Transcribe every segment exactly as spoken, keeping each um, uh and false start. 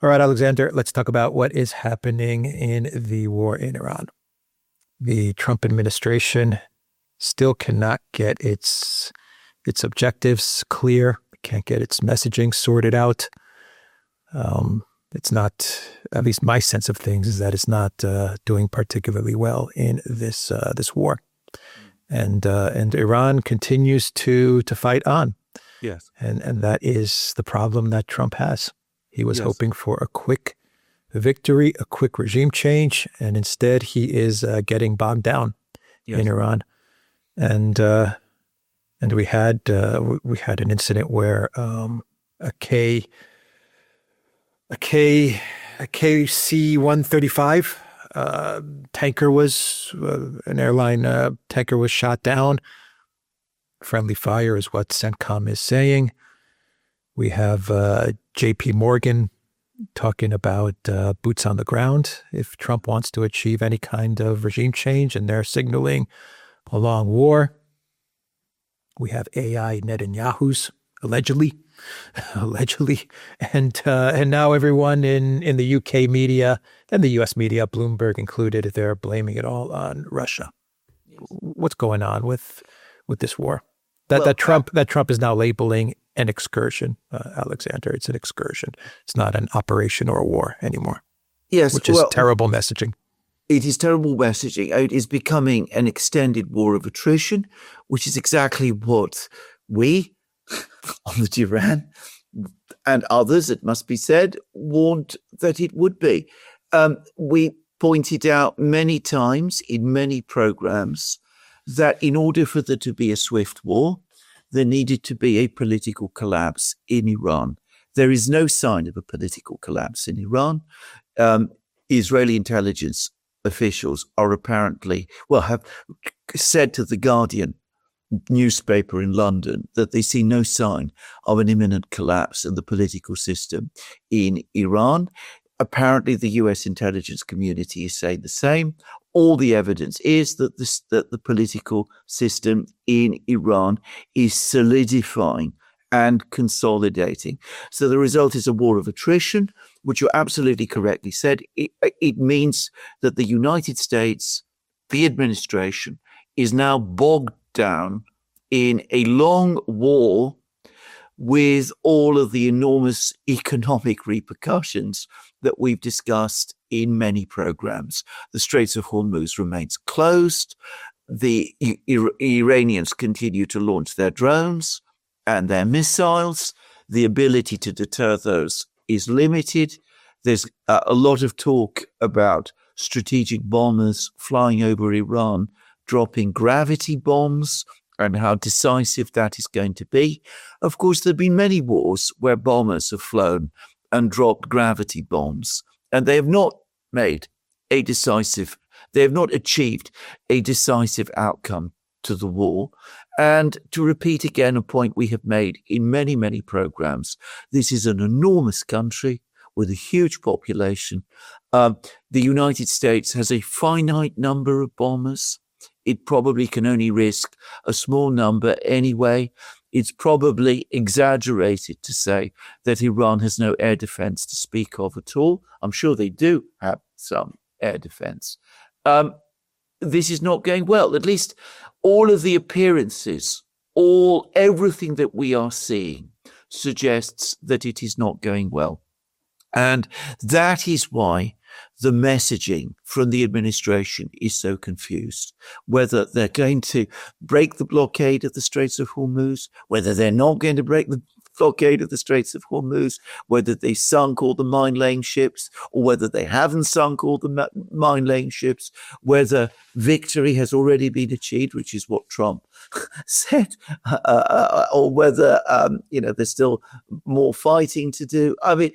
All right, Alexander, let's talk about what is happening in the war in Iran. The Trump administration still cannot get its its objectives clear, can't get its messaging sorted out. Um, it's not, at least my sense of things is that it's not uh, doing particularly well in this uh, this war, and uh, and Iran continues to to fight on. Yes, and and that is the problem that Trump has. He was yes. hoping for a quick victory, a quick regime change, and instead he is uh, getting bogged down yes. in Iran. And uh, and we had uh, we had an incident where um, a K a K a K C one thirty-five uh, tanker was uh, an airline uh, tanker was shot down. Friendly fire is what CENTCOM is saying. We have uh, J P Morgan talking about uh, boots on the ground if Trump wants to achieve any kind of regime change, and they're signaling a long war. We have A I Netanyahu's allegedly, allegedly, and uh, and now everyone in, in the U K media and the U S media, Bloomberg included, they're blaming it all on Russia. Yes. What's going on with with this war? That well, that Trump uh, that Trump is now labeling an excursion, uh, Alexander. It's an excursion. It's not an operation or a war anymore. Yes, which is well, terrible messaging. It is terrible messaging. It is becoming an extended war of attrition, which is exactly what we, on the Duran, and others, it must be said, warned that it would be. Um, we pointed out many times in many programs that in order for there to be a swift war, there needed to be a political collapse in Iran. There is no sign of a political collapse in Iran. Um, Israeli intelligence officials are apparently, well, have said to The Guardian newspaper in London that they see no sign of an imminent collapse in the political system in Iran. Apparently, the U S intelligence community is saying the same. All the evidence is that, this, that the political system in Iran is solidifying and consolidating. So the result is a war of attrition, which you absolutely correctly said. It, it means that the United States, the administration, is now bogged down in a long war with all of the enormous economic repercussions that we've discussed in many programs. The Straits of Hormuz remains closed. The I- Iranians continue to launch their drones and their missiles. The ability to deter those is limited. There's uh, a lot of talk about strategic bombers flying over Iran, dropping gravity bombs, and how decisive that is going to be. Of course, there have been many wars where bombers have flown and dropped gravity bombs, and they have not made a decisive, they have not achieved a decisive outcome to the war. And to repeat again a point we have made in many, many programs, this is an enormous country with a huge population. Um, the United States has a finite number of bombers. It probably can only risk a small number anyway. It's probably exaggerated to say that Iran has no air defense to speak of at all. I'm sure they do have some air defense. Um, this is not going well. At least all of the appearances, all everything that we are seeing suggests that it is not going well. And that is why the messaging from the administration is so confused, whether they're going to break the blockade of the Straits of Hormuz, whether they're not going to break the blockade of the Straits of Hormuz, whether they sunk all the mine-laying ships, or whether they haven't sunk all the mine-laying ships, whether victory has already been achieved, which is what Trump said, uh, uh, or whether, um, you know, there's still more fighting to do. I mean,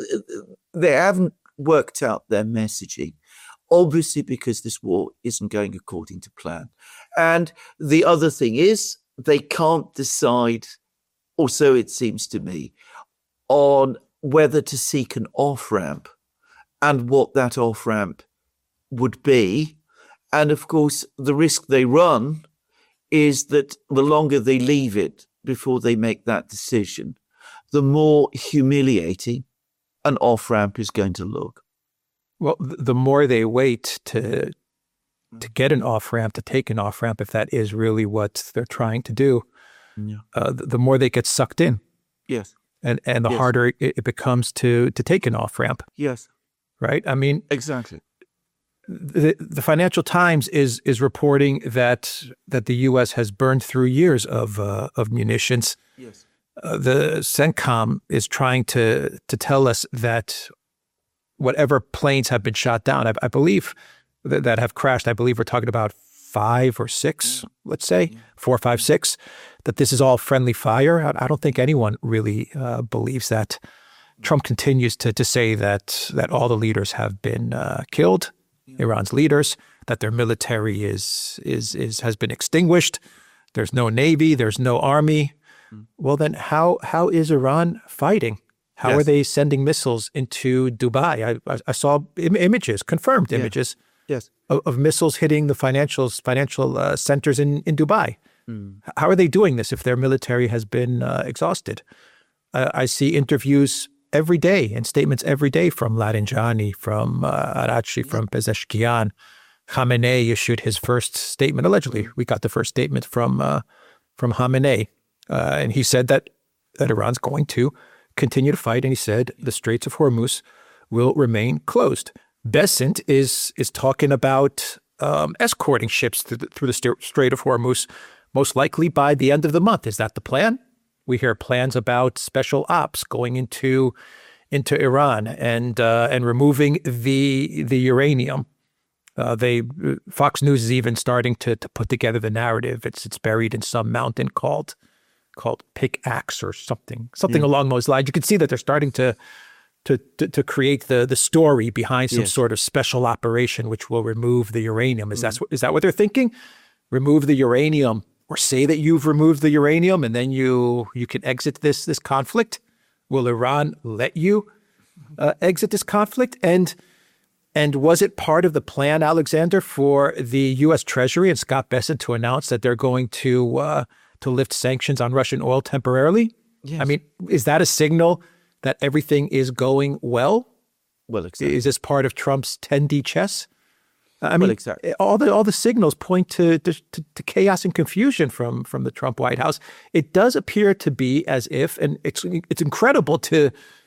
they haven't worked out their messaging, obviously because this war isn't going according to plan. And the other thing is they can't decide, or so it seems to me, on whether to seek an off-ramp and what that off-ramp would be. And of course, the risk they run is that the longer they leave it before they make that decision, the more humiliating an off-ramp is going to look? Well, the more they wait to to get an off-ramp, to take an off-ramp, if that is really what they're trying to do, yeah. uh, the, the more they get sucked in. Yes. And and the yes. harder it, it becomes to to take an off-ramp. Yes. Right? I mean... Exactly. The, the Financial Times is is reporting that that the U S has burned through years of uh, of munitions. Yes. Uh, the CENTCOM is trying to to tell us that whatever planes have been shot down, I, I believe that, that have crashed, I believe we're talking about five or six, let's say, yeah. four, five, six, that this is all friendly fire. I, I don't think anyone really uh, believes that. Trump continues to to say that that all the leaders have been uh, killed. Iran's leaders, that their military is is is has been extinguished. There's no navy, there's no army. Mm. Well, then how how is Iran fighting? How yes. are they sending missiles into Dubai? I I, I saw im- images, confirmed yes. images, yes, of, of missiles hitting the financials financial uh, centers in in Dubai. Mm. How are they doing this if their military has been uh, exhausted? Uh, I see interviews every day and statements every day from Ladenjani, from uh, Araghchi, from Pezeshkian. Khamenei issued his first statement. Allegedly, we got the first statement from uh, from Khamenei, uh, and he said that that Iran's going to continue to fight, and he said the Straits of Hormuz will remain closed. Bessent is is talking about um, escorting ships through the, through the Strait of Hormuz, most likely by the end of the month. Is that the plan? We hear plans about special ops going into into Iran and uh, and removing the the uranium. Uh, they Fox News is even starting to to put together the narrative. It's it's buried in some mountain called called Pickaxe or something something yeah. along those lines. You can see that they're starting to to to, to create the the story behind some yes. sort of special operation which will remove the uranium. Is mm. that is that what they're thinking? Remove the uranium. Or say that you've removed the uranium and then you you can exit this this conflict? Will Iran let you uh, exit this conflict? And and was it part of the plan, Alexander, for the U S Treasury and Scott Bessent to announce that they're going to uh, to lift sanctions on Russian oil temporarily? Yes. I mean, is that a signal that everything is going well? Well, exactly. Is this part of Trump's ten D chess? I mean, well, exactly. all the all the signals point to, to to chaos and confusion from from the Trump White House. It does appear to be as if, and it's it's incredible to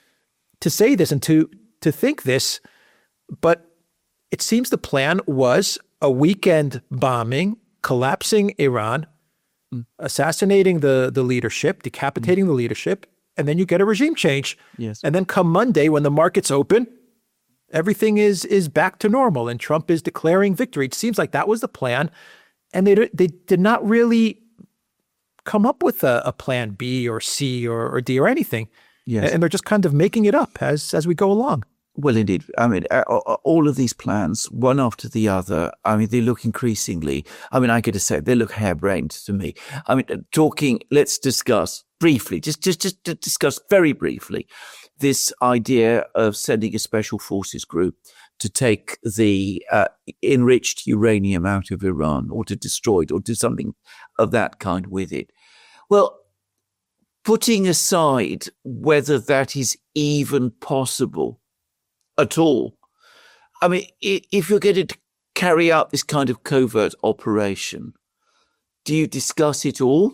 to say this and to to think this, but it seems the plan was a weekend bombing, collapsing Iran, mm. assassinating the the leadership, decapitating mm. the leadership, and then you get a regime change. Yes. And then come Monday when the markets open, everything is is back to normal and Trump is declaring victory. It seems like that was the plan. And they they did not really come up with a, a plan B or C or, or D or anything. Yes. And they're just kind of making it up as as we go along. Well, indeed. I mean, all of these plans, one after the other, I mean, they look increasingly, I mean, I got to say, they look harebrained to me. I mean, talking, let's discuss briefly, just, just, just to discuss very briefly, this idea of sending a special forces group to take the uh, enriched uranium out of Iran or to destroy it or do something of that kind with it. Well, putting aside whether that is even possible at all, I mean, if you're going to carry out this kind of covert operation, do you discuss it all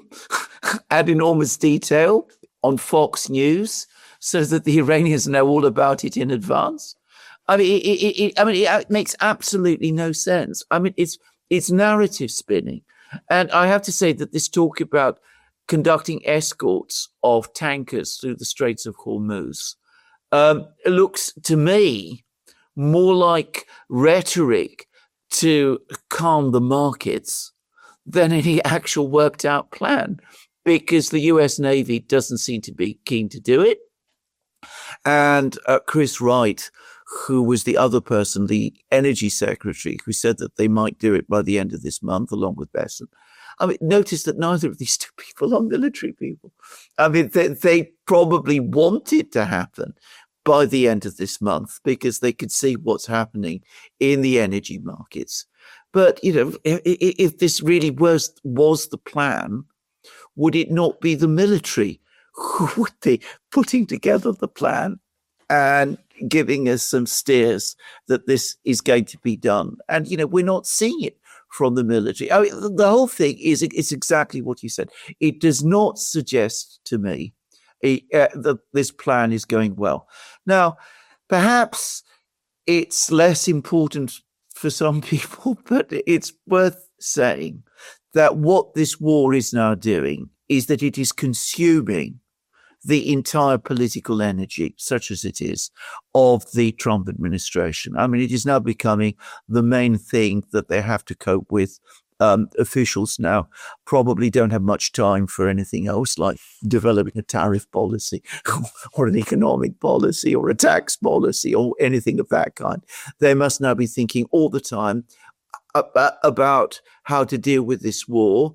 at enormous detail on Fox News so that the Iranians know all about it in advance? I mean, it, it, it, I mean, it makes absolutely no sense. I mean, it's it's narrative spinning, and I have to say that this talk about conducting escorts of tankers through the Straits of Hormuz um, looks to me more like rhetoric to calm the markets than any actual worked out plan, because the U S Navy doesn't seem to be keen to do it. And uh, Chris Wright, who was the other person, the energy secretary, who said that they might do it by the end of this month, along with Bessent. I mean, notice that neither of these two people are military people. I mean, they, they probably want it to happen by the end of this month because they could see what's happening in the energy markets. But, you know, if, if this really was, was the plan, would it not be the military who would be putting together the plan and giving us some steers that this is going to be done. And, you know, we're not seeing it from the military. I mean, the whole thing is it's exactly what you said. It does not suggest to me uh, that this plan is going well. Now, perhaps it's less important for some people, but it's worth saying that what this war is now doing is that it is consuming the entire political energy, such as it is, of the Trump administration. I mean, it is now becoming the main thing that they have to cope with. Um, officials now probably don't have much time for anything else, like developing a tariff policy or an economic policy or a tax policy or anything of that kind. They must now be thinking all the time about, about how to deal with this war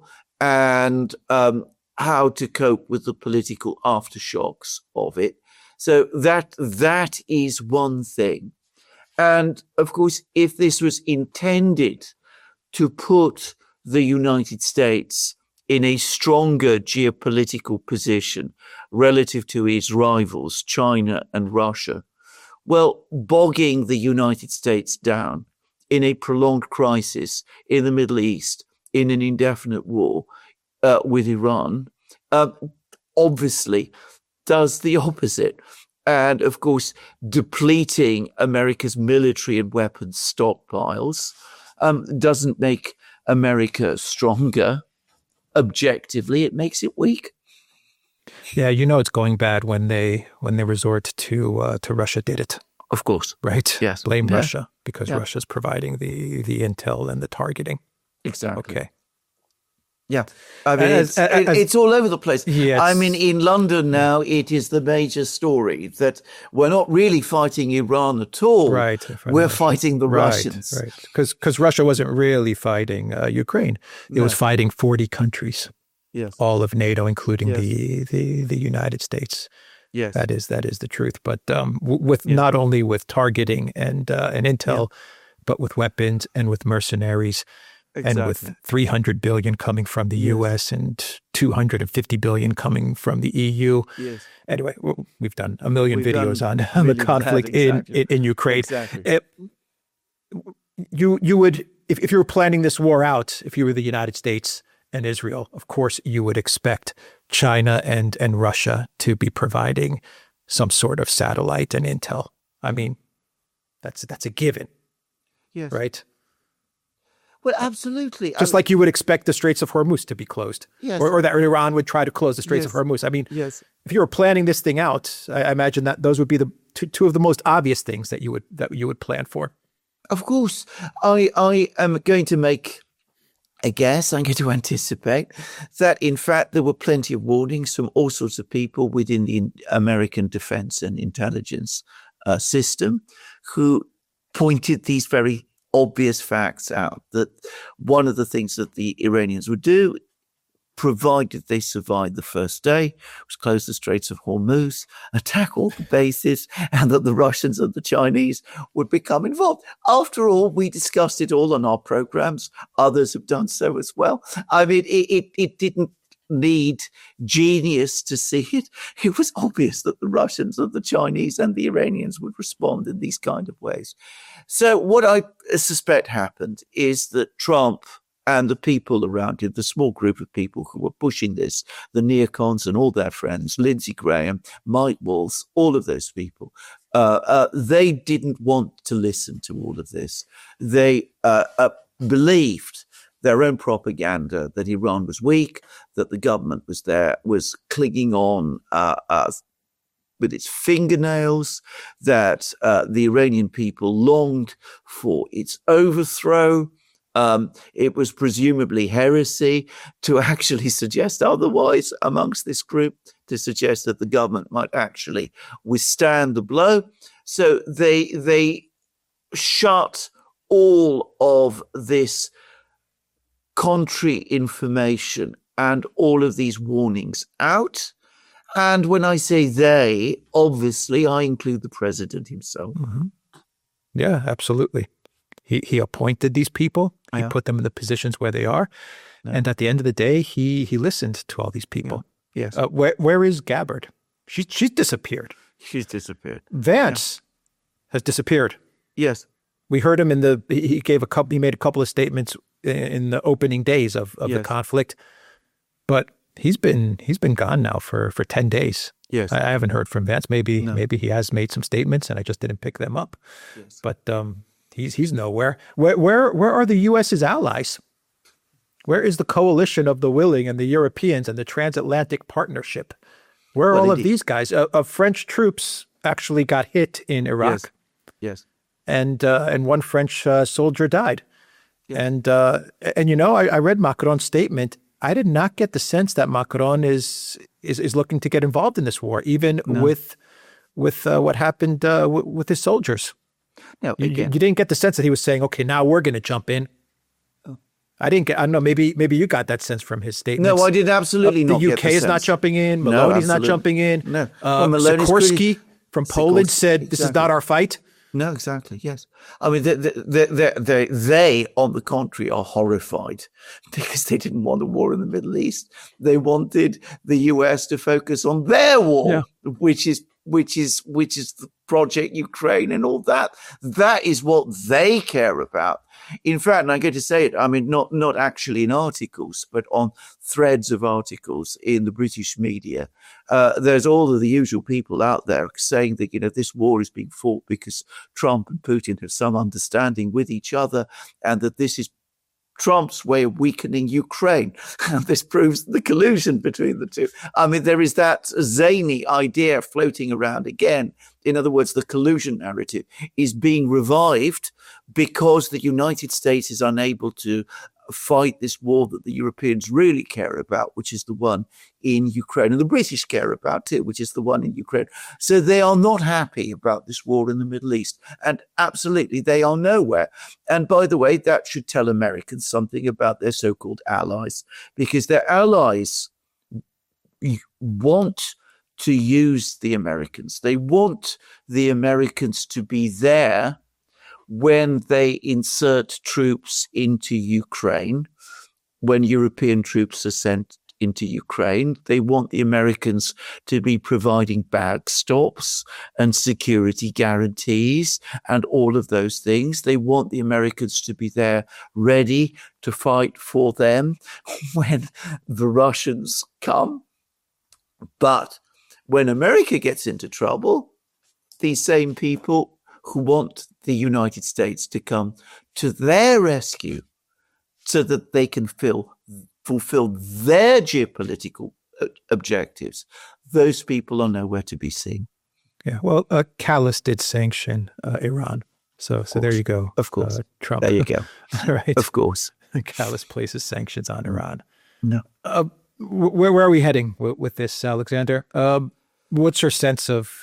and um, how to cope with the political aftershocks of it. So that that is one thing. And of course, if this was intended to put the United States in a stronger geopolitical position relative to its rivals, China and Russia, well, bogging the United States down in a prolonged crisis in the Middle East, in an indefinite war, Uh, with Iran, uh, obviously does the opposite. And of course, depleting America's military and weapons stockpiles um, doesn't make America stronger. Objectively, it makes it weak. Yeah, you know it's going bad when they when they resort to uh, to Russia did it. Of course. Right? Yes. Blame yeah. Russia because yeah. Russia's providing the, the intel and the targeting. Exactly. Okay. Yeah, I mean, as, it's, as, it, it's all over the place. Yes. I mean, in London now, it is the major story that we're not really fighting Iran at all. Right. We're Russia. fighting the right, Russians. Right, because because Russia wasn't really fighting uh, Ukraine. It no. was fighting forty countries, yes, all of NATO, including yes. the, the, the United States. Yes. That is that is the truth. But um, w- with yes. not only with targeting and, uh, and intel, yeah. but with weapons and with mercenaries. Exactly. And with three hundred billion coming from the yes. U S and two hundred fifty billion coming from the E U. Yes. Anyway, we've done a million we've videos on, on the conflict exactly. in, in, in Ukraine. Exactly. It, you you would, if, if you were planning this war out, if you were the United States and Israel, of course you would expect China and, and Russia to be providing some sort of satellite and intel. I mean, that's that's a given. Yes. Right? Well, absolutely. Just I mean, like you would expect the Straits of Hormuz to be closed, yes. or, or that Iran would try to close the Straits yes. of Hormuz. I mean, yes. if you were planning this thing out, I, I imagine that those would be the two, two of the most obvious things that you would that you would plan for. Of course, I I am going to make a guess. I'm going to anticipate that, in fact, there were plenty of warnings from all sorts of people within the American defense and intelligence uh, system who pointed these very obvious facts out, that one of the things that the Iranians would do, provided they survived the first day, was close the Straits of Hormuz, attack all the bases, and that the Russians and the Chinese would become involved. After all, we discussed it all on our programs. Others have done so as well. I mean, it, it, it didn't need genius to see it. It was obvious that the Russians and the Chinese and the Iranians would respond in these kind of ways. So what I suspect happened is that Trump and the people around him, the small group of people who were pushing this, the neocons and all their friends, Lindsey Graham, Mike Waltz, all of those people, uh, uh, they didn't want to listen to all of this. They uh, uh, believed their own propaganda that Iran was weak, that the government was there, was clinging on uh, uh, with its fingernails, that uh, the Iranian people longed for its overthrow. Um, it was presumably heresy to actually suggest otherwise amongst this group, to suggest that the government might actually withstand the blow. So they they shut all of this contrary information and all of these warnings out. And when I say they, obviously I include the president himself. Mm-hmm. Yeah, absolutely. He he appointed these people. He yeah. put them in the positions where they are. Yeah. And at the end of the day, he he listened to all these people. Yeah. Yes. Uh, where where is Gabbard? She she's disappeared. He's disappeared. Vance yeah. has disappeared. Yes. We heard him in the, he gave a couple, he made a couple of statements in the opening days of, of yes. the conflict, but he's been, he's been gone now for, for ten days. Yes. I, I haven't heard from Vance. Maybe, no. maybe he has made some statements and I just didn't pick them up, yes. but um, he's, he's nowhere. Where, where, where are the U S's allies? Where is the coalition of the willing and the Europeans and the transatlantic partnership? Where are well, all indeed. of these guys? Uh, uh, French troops actually got hit in Iraq. Yes. yes. And uh, and one French uh, soldier died. Yes. And, uh, and you know, I, I read Macron's statement. I did not get the sense that Macron is is, is looking to get involved in this war, even no. with with uh, what happened uh, w- with his soldiers. No, you, you didn't get the sense that he was saying, okay, now we're going to jump in. I didn't get, I don't know, maybe maybe you got that sense from his statements. No, I did absolutely uh, the not U K get the is sense. not jumping in. Maloney's no, not jumping in. No. Uh, well, Sikorsky pretty, from Poland Sikorsky, said, this exactly. is not our fight. No, exactly, yes. I mean, they, they, they, they, they, on the contrary, are horrified because they didn't want a war in the Middle East. They wanted the U S to focus on their war, yeah. which is which is which is the Project Ukraine and all that. That is what they care about. In fact, and I get to say it, I mean, not not actually in articles, but on threads of articles in the British media. Uh, there's all of the usual people out there saying that, you know, this war is being fought because Trump and Putin have some understanding with each other and that this is Trump's way of weakening Ukraine. And this proves the collusion between the two. I mean, there is that zany idea floating around again. In other words, the collusion narrative is being revived because the United States is unable to fight this war that the Europeans really care about, which is the one in Ukraine, and the British care about too, which is the one in Ukraine. So they are not happy about this war in the Middle East, and absolutely they are nowhere. And by the way, that should tell Americans something about their so-called allies, because their allies want to use the Americans. They want the Americans to be there when they insert troops into Ukraine, when European troops are sent into Ukraine. They want the Americans to be providing backstops and security guarantees and all of those things. They want the Americans to be there ready to fight for them when the Russians come. But when America gets into trouble, these same people who want the United States to come to their rescue so that they can fill, fulfill their geopolitical objectives, those people are nowhere to be seen. Yeah, well, uh, Callas did sanction uh, Iran. So so there you go. Of course. Uh, Trump. There you go. Right. Of course. Callas places sanctions on Iran. No. Uh, where, where are we heading with, with this, Alexander? Um, what's your sense of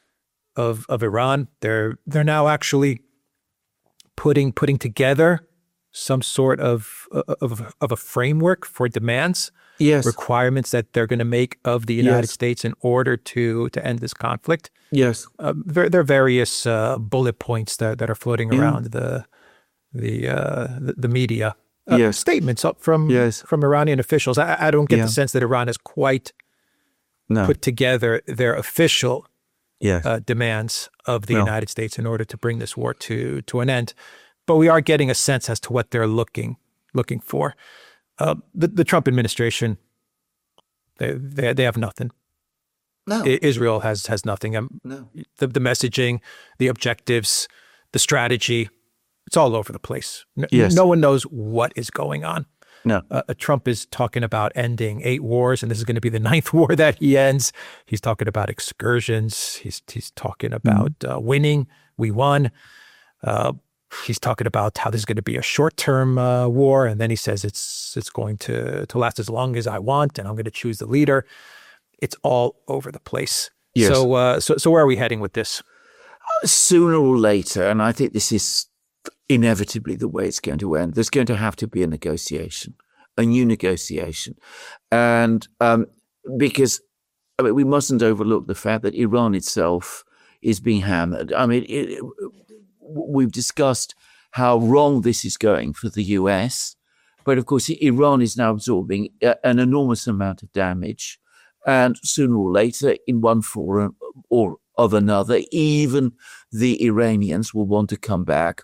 Of, of Iran? They're they're now actually putting putting together some sort of of of a framework for demands, yes, requirements that they're going to make of the United yes. States in order to to end this conflict. Yes, uh, there, there are various uh, bullet points that, that are floating yeah. around the the uh, the, the media. Uh, yes, statements up from yes. from Iranian officials. I, I don't get yeah. the sense that Iran has quite no. put together their official Yes. Uh, demands of the no. United States in order to bring this war to to an end, but we are getting a sense as to what they're looking looking for. Uh, the, the Trump administration, they, they they have nothing. No, I, Israel has has nothing. Um, no, the the messaging, the objectives, the strategy, it's all over the place. No, yes. no one knows what is going on. No. Uh, Trump is talking about ending eight wars, and this is going to be the ninth war that he ends. He's talking about excursions. He's he's talking about mm-hmm. uh, winning. We won. Uh, he's talking about how this is going to be a short-term uh, war, and then he says it's it's going to to last as long as I want, and I'm going to choose the leader. It's all over the place. Yes. So uh, so so where are we heading with this? Uh, sooner or later, and I think this is inevitably the way it's going to end, there's going to have to be a negotiation, a new negotiation. And um, because I mean, we mustn't overlook the fact that Iran itself is being hammered. I mean, it, it, we've discussed how wrong this is going for the U S, but of course, Iran is now absorbing a, an enormous amount of damage. And sooner or later, in one form or of another. Even the Iranians will want to come back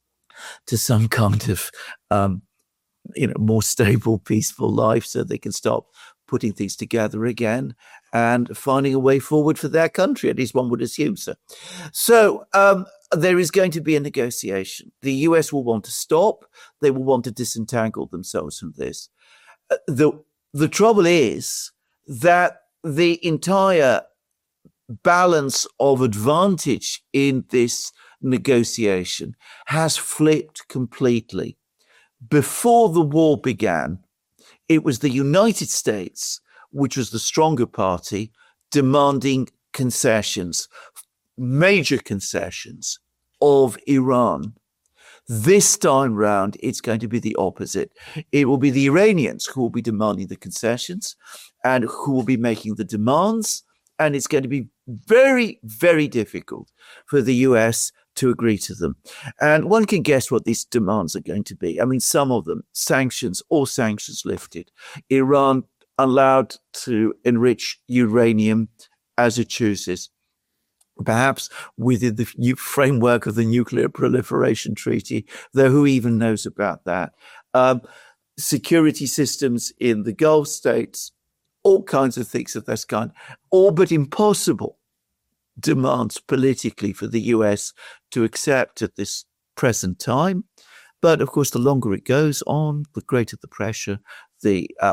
to some kind of, um, you know, more stable, peaceful life so they can start putting things together again and finding a way forward for their country. At least one would assume so. So um, there is going to be a negotiation. The U S will want to stop. They will want to disentangle themselves from this. Uh, the The trouble is that the entire balance of advantage in this negotiation has flipped completely. Before the war began, it was the United States, which was the stronger party, demanding concessions, major concessions of Iran. This time round, it's going to be the opposite. It will be the Iranians who will be demanding the concessions and who will be making the demands. And it's going to be very, very difficult for the U S to agree to them. And one can guess what these demands are going to be. I mean, some of them, sanctions, all sanctions lifted. Iran allowed to enrich uranium as it chooses, perhaps within the framework of the Nuclear Proliferation Treaty, though who even knows about that? Um, security systems in the Gulf states, all kinds of things of this kind, all but impossible demands politically for the U S to accept at this present time. But of course, the longer it goes on, the greater the pressure, the uh,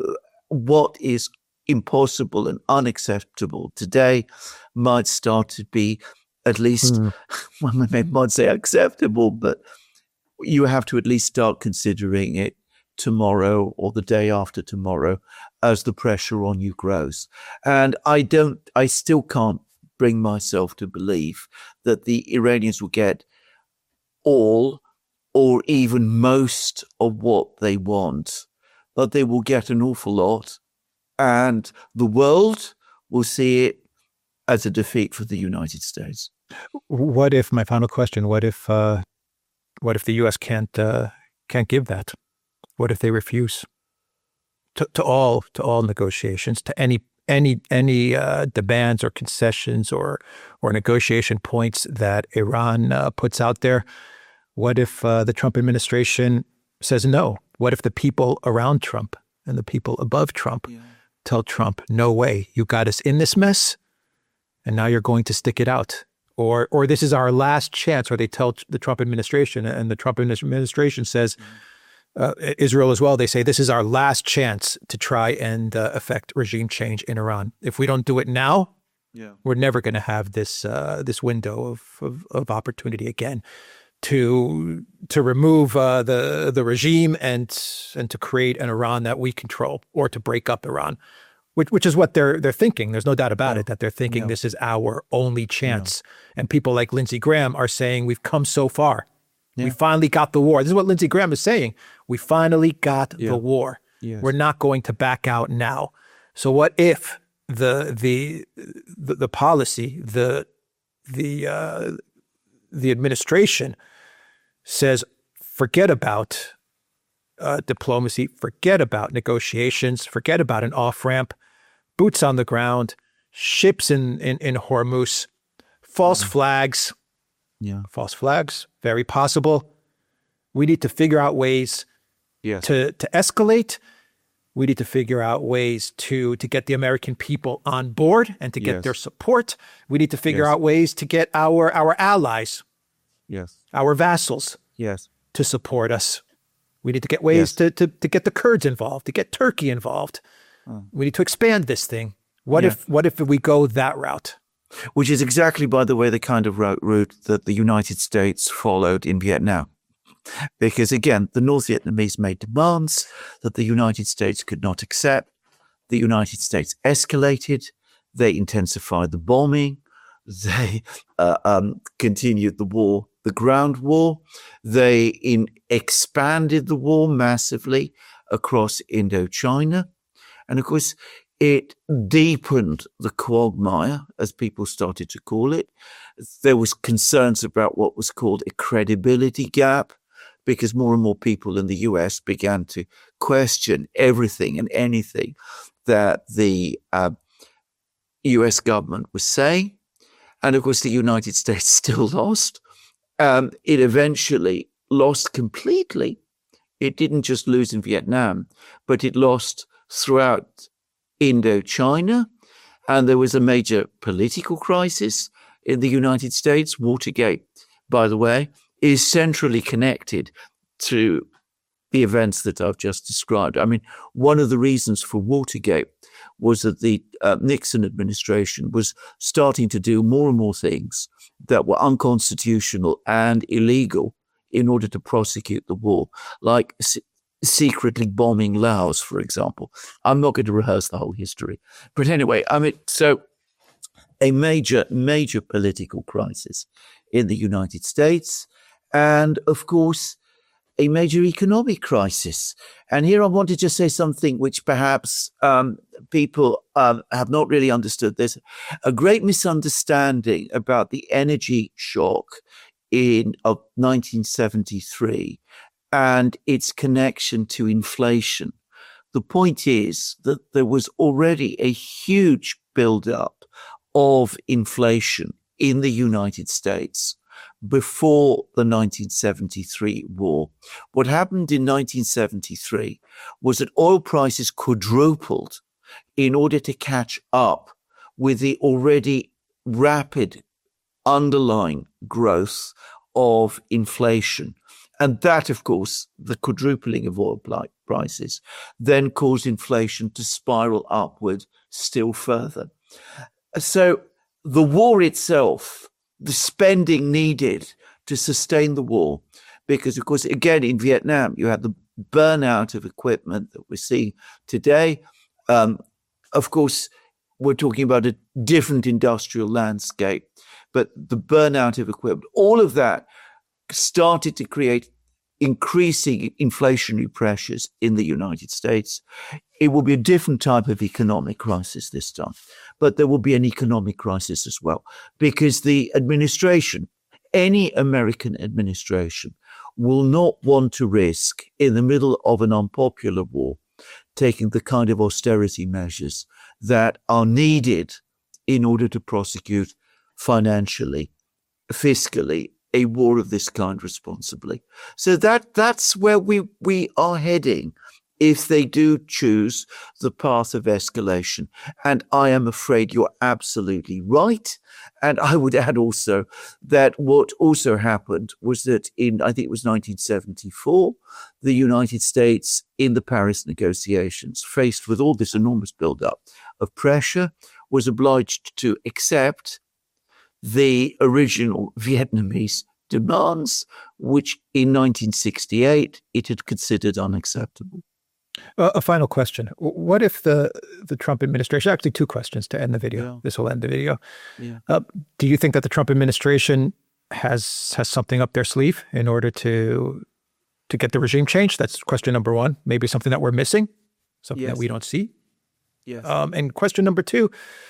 what is impossible and unacceptable today might start to be at least, mm. one might say acceptable, but you have to at least start considering it tomorrow or the day after tomorrow as the pressure on you grows. And I don't, I still can't bring myself to believe that the Iranians will get all or even most of what they want, but they will get an awful lot. And the world will see it as a defeat for the United States. What if, my final question, what if uh, what if the U S can't uh, can't give that? What if they refuse to, to all to all negotiations, to any any any uh, demands or concessions or or negotiation points that Iran uh, puts out there? What if uh, the Trump administration says no? What if the people around Trump and the people above Trump yeah. tell Trump, no way, you got us in this mess, and now you're going to stick it out? Or or this is our last chance, or they tell the Trump administration, and the Trump administration says, uh, Israel as well, they say, this is our last chance to try and uh, effect regime change in Iran. If we don't do it now, yeah. we're never going to have this uh, this window of, of, of opportunity again to to remove uh, the the regime and and to create an Iran that we control, or to break up Iran. Which, which is what they're they're thinking. There's no doubt about no. it, that they're thinking no. this is our only chance. No. And people like Lindsey Graham are saying, we've come so far. Yeah. We finally got the war. This is what Lindsey Graham is saying. We finally got yeah. the war. Yes. We're not going to back out now. So what if the the the, the policy, the the uh, the administration says, forget about uh, diplomacy, forget about negotiations, forget about an off-ramp, boots on the ground, ships in, in, in Hormuz, false yeah. flags, yeah. false flags, very possible. We need to figure out ways yes. to, to escalate. We need to figure out ways to, to get the American people on board and to get yes. their support. We need to figure yes. out ways to get our, our allies, yes, our vassals, yes, to support us. We need to get ways yes. to, to, to get the Kurds involved, to get Turkey involved. Oh. We need to expand this thing. What yeah. if what if we go that route? Which is exactly, by the way, the kind of route that the United States followed in Vietnam. Because again, the North Vietnamese made demands that the United States could not accept. The United States escalated. They intensified the bombing. They uh, um, continued the war, the ground war. They in expanded the war massively across Indochina. And of course, it deepened the quagmire, as people started to call it. There was concerns about what was called a credibility gap, because more and more people in the U S began to question everything and anything that the uh, U S government was saying. And of course, the United States still lost. Um, it eventually lost completely. It didn't just lose in Vietnam, but it lost throughout Indochina. And there was a major political crisis in the United States. Watergate, by the way, is centrally connected to the events that I've just described. I mean, one of the reasons for Watergate was that the uh, Nixon administration was starting to do more and more things that were unconstitutional and illegal in order to prosecute the war, like se- secretly bombing Laos, for example. I'm not going to rehearse the whole history. But anyway, I mean, so a major, major political crisis in the United States. And of course, a major economic crisis. And here I want to just say something which perhaps um, people um, have not really understood. There's a great misunderstanding about the energy shock in of nineteen seventy-three and its connection to inflation. The point is that there was already a huge buildup of inflation in the United States before the nineteen seventy-three war. What happened in nineteen seventy-three was that oil prices quadrupled in order to catch up with the already rapid underlying growth of inflation. And that, of course, the quadrupling of oil prices then caused inflation to spiral upward still further. So the war itself, the spending needed to sustain the war, because, of course, again, in Vietnam, you had the burnout of equipment that we're seeing today. Um, of course, we're talking about a different industrial landscape, but the burnout of equipment, all of that started to create increasing inflationary pressures in the United States. It will be a different type of economic crisis this time, but there will be an economic crisis as well, because the administration, any American administration, will not want to risk, in the middle of an unpopular war, taking the kind of austerity measures that are needed in order to prosecute financially, fiscally, a war of this kind responsibly. So that that's where we, we are heading if they do choose the path of escalation. And I am afraid you're absolutely right. And I would add also that what also happened was that in, I think it was nineteen seventy-four, the United States in the Paris negotiations, faced with all this enormous buildup of pressure, was obliged to accept the original Vietnamese demands, which in nineteen sixty-eight it had considered unacceptable. Uh, a final question. What if the the Trump administration, actually two questions to end the video, yeah. This will end the video. Yeah. Uh, do you think that the Trump administration has has something up their sleeve in order to to get the regime changed? That's question number one. Maybe something that we're missing, something yes. that we don't see. Yes. Um, and question number two,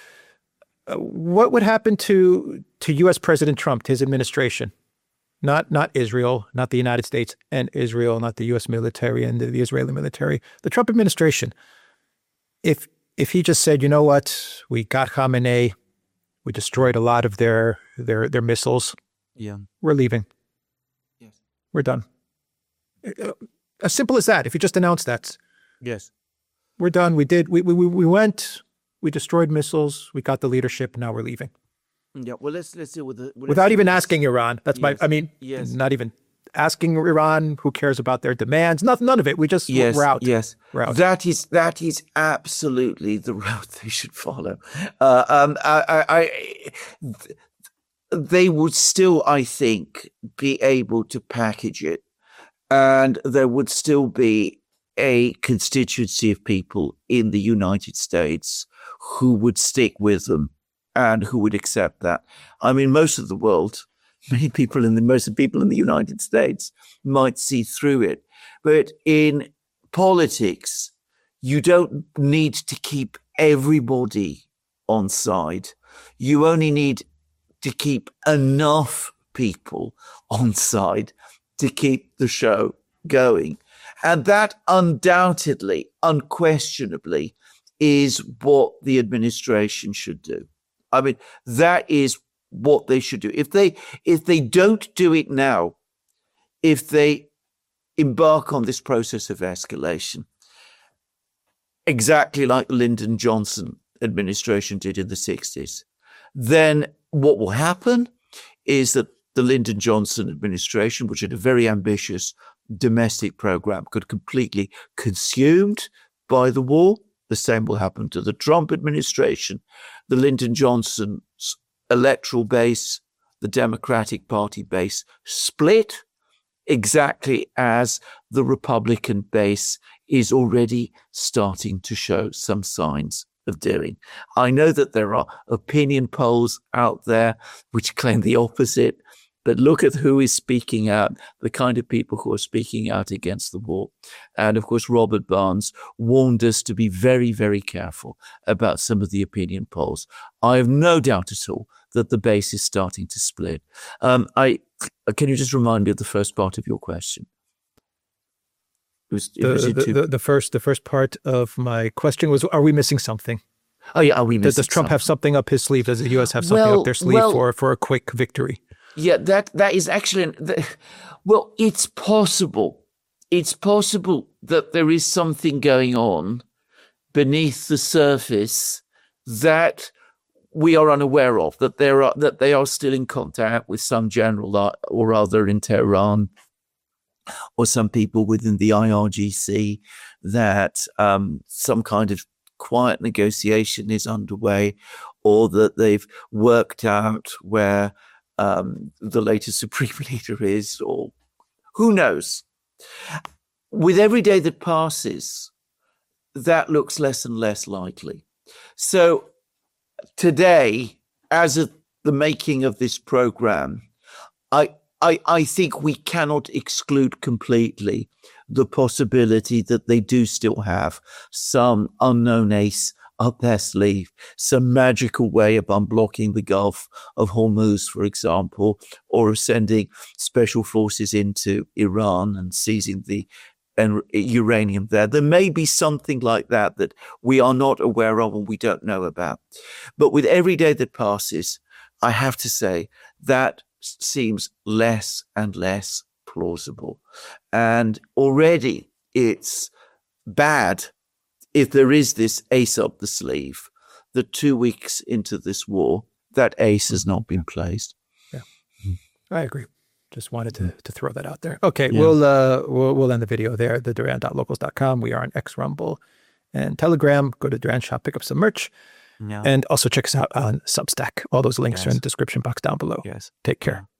uh, what would happen to to U S President Trump, to his administration? Not not Israel, not the United States and Israel, not the U S military and the, the Israeli military. The Trump administration, if if he just said, you know what, we got Khamenei, we destroyed a lot of their their their missiles. Yeah, we're leaving. Yes, we're done. As simple as that. If you just announced that. Yes, we're done. We did. We we we went. We destroyed missiles. We got the leadership. Now we're leaving. Yeah, well, let's let's deal with the without even asking Iran. That's yes. my. I mean, yes. not even asking Iran. Who cares about their demands? Nothing. None of it. We just yes, we're out. Yes, we're out. That is that is absolutely the route they should follow. Uh, um, I, I, I, they would still, I think, be able to package it, and there would still be a constituency of people in the United States who would stick with them and who would accept that. I mean, most of the world, many people in the, most of the people in the United States might see through it. But in politics, you don't need to keep everybody on side. You only need to keep enough people on side to keep the show going. And that undoubtedly, unquestionably, is what the administration should do. I mean, that is what they should do. If they if they don't do it now, if they embark on this process of escalation, exactly like the Lyndon Johnson administration did in the sixties, then what will happen is that the Lyndon Johnson administration, which had a very ambitious domestic program, got completely consumed by the war. The same will happen to the Trump administration. The Lyndon Johnson's electoral base, the Democratic Party base, split exactly as the Republican base is already starting to show some signs of doing. I know that there are opinion polls out there which claim the opposite, but look at who is speaking out, the kind of people who are speaking out against the war. And of course, Robert Barnes warned us to be very, very careful about some of the opinion polls. I have no doubt at all that the base is starting to split. Um, I can you just remind me of the first part of your question? It was, it the, was the, too- the, the first the first part of my question was: are we missing something? Oh yeah, are we missing Does, does Trump something? have something up his sleeve? Does the U S have something Well, up their sleeve well- for for a quick victory? Yeah, that that is actually, the, well, it's possible. It's possible that there is something going on beneath the surface that we are unaware of, that there are that they are still in contact with some general or other in Tehran, or some people within the I R G C, that um, some kind of quiet negotiation is underway, or that they've worked out where um, the latest supreme leader is, or who knows. With every day that passes, that looks less and less likely. So today, as of the making of this program, I, I, I think we cannot exclude completely the possibility that they do still have some unknown ace up their sleeve, some magical way of unblocking the Gulf of Hormuz, for example, or of sending special forces into Iran and seizing the and uranium there. There may be something like that that we are not aware of and we don't know about. But with every day that passes, I have to say that seems less and less plausible. And already it's bad if there is this ace up the sleeve, that two weeks into this war, that ace has not been placed. Yeah, I agree. Just wanted to, to throw that out there. Okay, Yeah. we'll, uh, we'll we'll end the video there. The Duran dot locals dot com. We are on X, Rumble, and Telegram. Go to Duran Shop, pick up some merch, Yeah. and also check us out on Substack. All those links Yes. are in the description box down below. Yes. Take care.